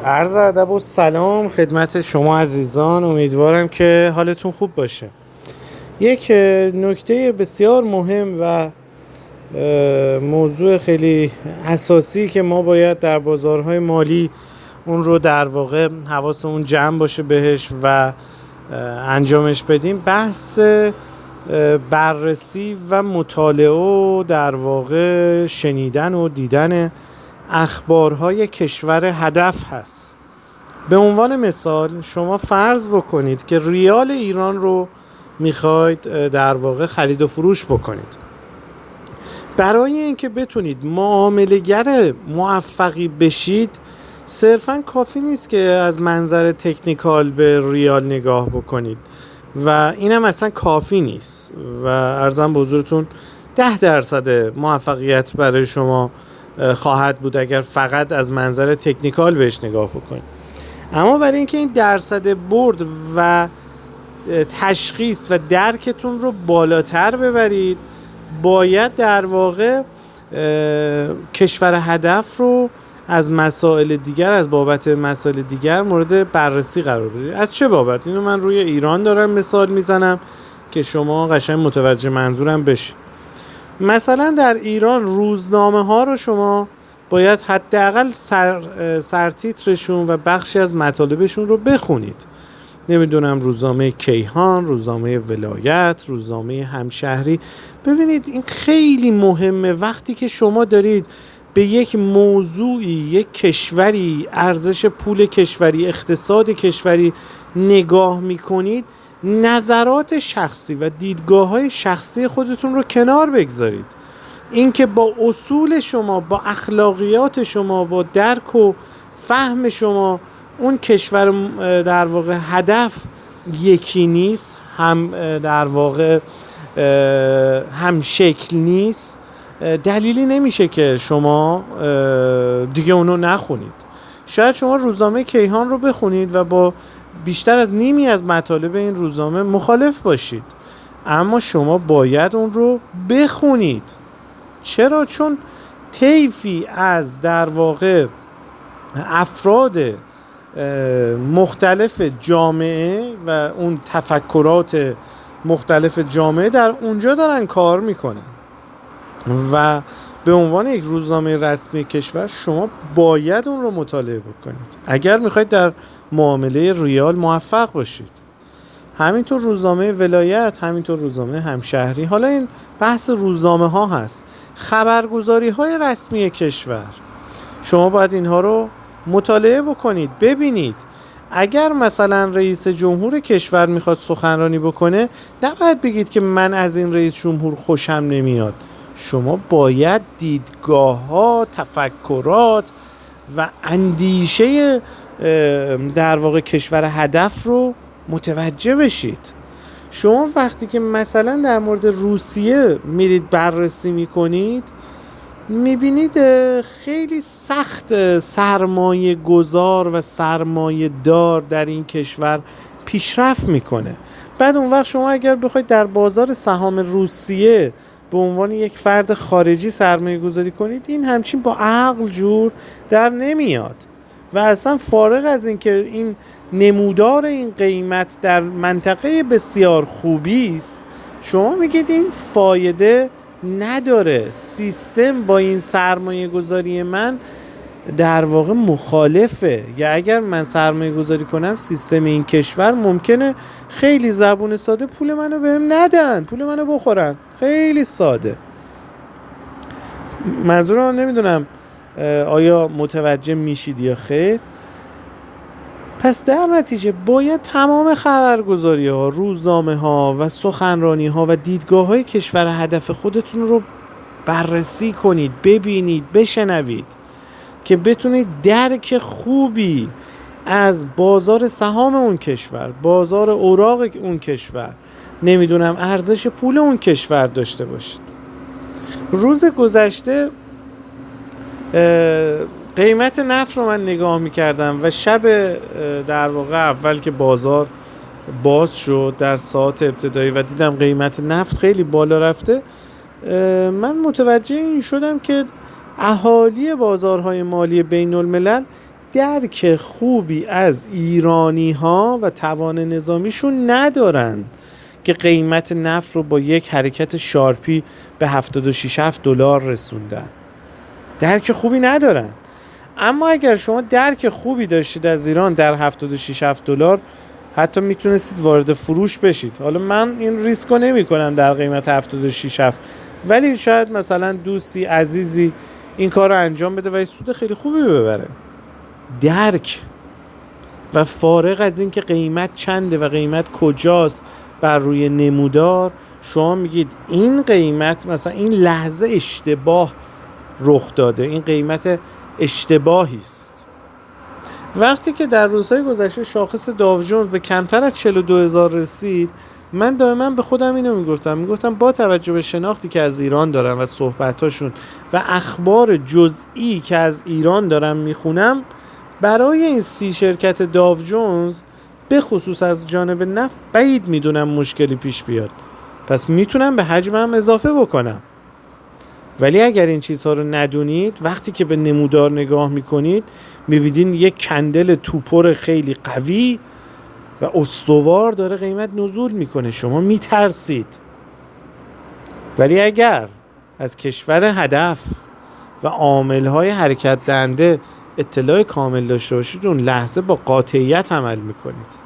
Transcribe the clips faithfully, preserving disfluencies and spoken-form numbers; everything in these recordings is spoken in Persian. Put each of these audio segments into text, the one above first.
عرض ادب و سلام خدمت شما عزیزان. امیدوارم که حالتون خوب باشه. یک نکته بسیار مهم و موضوع خیلی اساسی که ما باید در بازارهای مالی اون رو در واقع حواسمون جمع باشه بهش و انجامش بدیم، بحث بررسی و مطالعه و در واقع شنیدن و دیدن اخبارهای کشور هدف هست. به عنوان مثال شما فرض بکنید که ریال ایران رو میخواید در واقع خرید و فروش بکنید. برای اینکه بتونید معامله‌گر موفقی بشید صرفاً کافی نیست که از منظر تکنیکال به ریال نگاه بکنید و اینم اصلا کافی نیست و عرضم به حضورتون ده درصد موفقیت برای شما خواهد بود اگر فقط از منظر تکنیکال بهش نگاه بکنید. اما برای اینکه این درصد برد و تشخیص و درکتون رو بالاتر ببرید باید در واقع کشور هدف رو از مسائل دیگر از بابت مسائل دیگر مورد بررسی قرار بدید. از چه بابت؟ اینو من روی ایران دارم مثال میزنم که شما قشنگ متوجه منظورم بشید. مثلا در ایران روزنامه ها رو شما باید حداقل سر سرتیترشون و بخشی از مطالبشون رو بخونید. نمیدونم روزنامه کیهان، روزنامه ولایت، روزنامه همشهری. ببینید این خیلی مهمه. وقتی که شما دارید به یک موضوعی، یک کشوری، ارزش پول کشوری، اقتصاد کشوری نگاه میکنید، نظرات شخصی و دیدگاه‌های شخصی خودتون رو کنار بگذارید. این که با اصول شما، با اخلاقیات شما، با درک و فهم شما اون کشور در واقع هدف یکی نیست، هم در واقع هم شکل نیست، دلیلی نمیشه که شما دیگه اونو نخونید. شاید شما روزنامه کیهان رو بخونید و با بیشتر از نیمی از مطالب این روزنامه مخالف باشید، اما شما باید اون رو بخونید. چرا؟ چون طیفی از در واقع افراد مختلف جامعه و اون تفکرات مختلف جامعه در اونجا دارن کار میکنن و به عنوان یک روزنامه رسمی کشور شما باید اون رو مطالعه بکنید اگر میخواید در معامله ریال موفق باشید. همینطور روزنامه ولایت، همینطور روزنامه همشهری. حالا این بحث روزنامه ها هست. خبرگزاری های رسمی کشور شما باید اینها رو مطالعه بکنید، ببینید. اگر مثلا رئیس جمهور کشور میخواد سخنرانی بکنه نباید بگید که من از این رئیس جمهور خوشم نمیاد. شما باید دیدگاه ها، تفکرات و اندیشه در واقع کشور هدف رو متوجه بشید. شما وقتی که مثلا در مورد روسیه میرید بررسی میکنید میبینید خیلی سخت سرمایه گذار و سرمایه دار در این کشور پیشرفت میکنه. بعد اون وقت شما اگر بخواید در بازار سهام روسیه به عنوان یک فرد خارجی سرمایه گذاری کنید این همچین با عقل جور در نمیاد و اصلا فارغ از این که این نمودار این قیمت در منطقه بسیار خوبی است شما میگید این فایده نداره، سیستم با این سرمایه گذاری من در واقع مخالفه، یا اگر من سرمایه گذاری کنم سیستم این کشور ممکنه خیلی زبون ساده پول منو بهم ندن، پول منو بخورن. خیلی ساده. منظورم نمیدونم آیا متوجه میشید یا خیر. پس در نتیجه باید تمام خبرگزاری ها، روزنامه ها و سخنرانی ها و دیدگاه های کشور هدف خودتون رو بررسی کنید، ببینید، بشنوید که بتونید درک خوبی از بازار سهام اون کشور، بازار اوراق اون کشور، نمیدونم ارزش پول اون کشور داشته باشید. روز گذشته قیمت نفت رو من نگاه میکردم و شب در واقع اول که بازار باز شد در ساعت ابتدایی و دیدم قیمت نفت خیلی بالا رفته، من متوجه این شدم که اهالی بازارهای مالی بین الملل درک خوبی از ایرانی ها و توان نظامیشون ندارن که قیمت نفت رو با یک حرکت شارپی به هفتاد و شش هفت دلار رسوندن. درک خوبی ندارن. اما اگر شما درک خوبی داشتید از ایران در هفتاد و شش هفت دلار، حتی میتونستید وارد فروش بشید. حالا من این ریسکو نمی کنم در قیمت هفتاد و شش هفت، ولی شاید مثلا دوستی عزیزی این کار رو انجام بده و سود خیلی خوبی ببره. درک و فارغ از این که قیمت چنده و قیمت کجاست بر روی نمودار، شما میگید این قیمت مثلا این لحظه اشتباه رخ داده، این قیمت اشتباهی است. وقتی که در روزهای گذشته شاخص داو جونز به کمتر از چهل و دو هزار رسید، من دائما به خودم اینو میگفتم میگفتم با توجه به شناختی که از ایران دارم و صحبتاشون و اخبار جزئی که از ایران دارم میخونم، برای این سی شرکت داو جونز به خصوص از جانب نفت بعید میدونم مشکلی پیش بیاد، پس میتونم به حجمم اضافه بکنم. ولی اگر این چیزها رو ندونید، وقتی که به نمودار نگاه میکنید میبینید یک کندل توپر خیلی قوی و استوار داره قیمت نزول میکنه، شما میترسید. ولی اگر از کشور هدف و عاملهای حرکت دهنده اطلاع کامل داشته باشید، اون لحظه با قاطعیت عمل میکنید.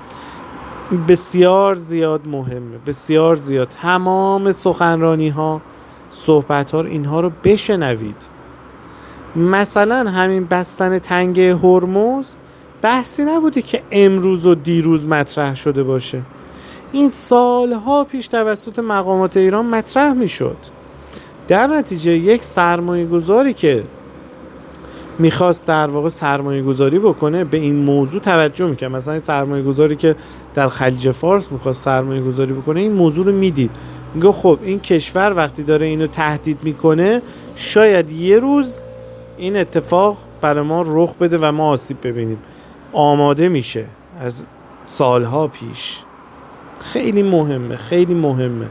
بسیار زیاد مهمه، بسیار زیاد. تمام سخنرانی ها، صحبت ها، اینها رو بشنوید. مثلا همین بستن تنگه هرمز بحثی نبوده که امروز و دیروز مطرح شده باشه. این سالها پیش توسط مقامات ایران مطرح می شد. در نتیجه یک سرمایه گذاری که میخواست در واقع سرمایه گذاری بکنه به این موضوع توجه میکنه. مثلا سرمایه گذاری که در خلیج فارس میخواست سرمایه گذاری بکنه این موضوع رو میدید، میگه خب این کشور وقتی داره اینو تهدید میکنه شاید یه روز این اتفاق برای ما رخ بده و ما آسیب ببینیم. آماده میشه از سالها پیش. خیلی مهمه، خیلی مهمه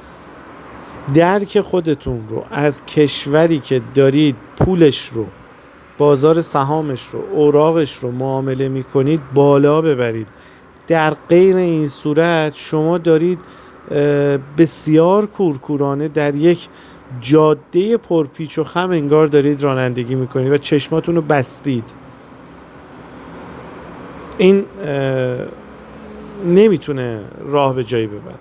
درک خودتون رو از کشوری که دارید پولش رو، بازار سهامش رو، اوراقش رو معامله میکنید بالا ببرید. در غیر این صورت شما دارید بسیار کورکورانه در یک جاده پرپیچ و خم انگار دارید رانندگی میکنید و چشماتون رو بستید. این نمیتونه راه به جایی ببره.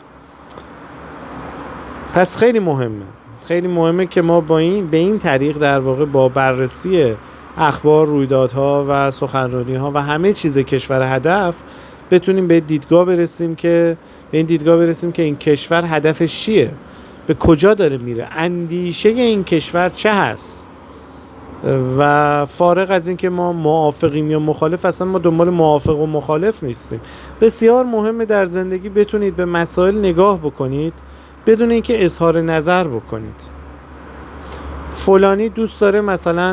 پس خیلی مهمه، خیلی مهمه که ما با این به این طریق در واقع با بررسی اخبار، رویدادها و سخنرانی‌ها و همه چیز کشور هدف بتونیم به دیدگاه برسیم که به این دیدگاه برسیم که این کشور هدفش چیه، به کجا داره میره، اندیشه این کشور چه هست. و فارغ از این که ما موافقیم یا مخالف، اصلا ما دنبال موافق و مخالف نیستیم. بسیار مهمه در زندگی بتونید به مسائل نگاه بکنید بدون اینکه اظهار نظر بکنید. فلانی دوست داره مثلا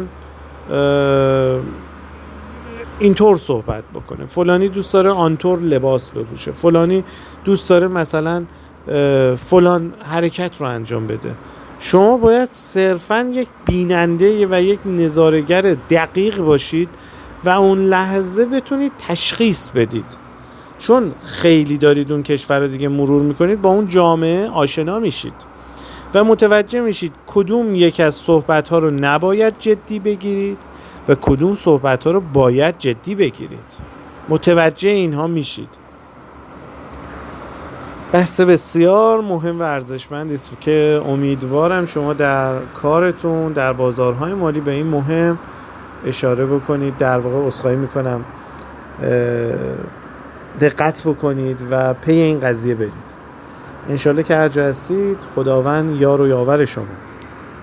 اینطور صحبت بکنه، فلانی دوست داره آنطور لباس بپوشه، فلانی دوست داره مثلا فلان حرکت رو انجام بده. شما باید صرفاً یک بیننده و یک نظاره‌گر دقیق باشید و اون لحظه بتونید تشخیص بدید. چون خیلی دارید اون کشور رو دیگه مرور میکنید، با اون جامعه آشنا میشید و متوجه میشید کدوم یک از صحبت‌ها رو نباید جدی بگیرید و کدوم صحبت‌ها رو باید جدی بگیرید. متوجه اینها میشید. بحث بسیار مهم و ارزشمندی است که امیدوارم شما در کارتون در بازارهای مالی به این مهم اشاره بکنید. در واقع عذرخواهی میکنم دقت بکنید و پی این قضیه برید. انشالله که هر جا هستید خداوند یار و یاور شما.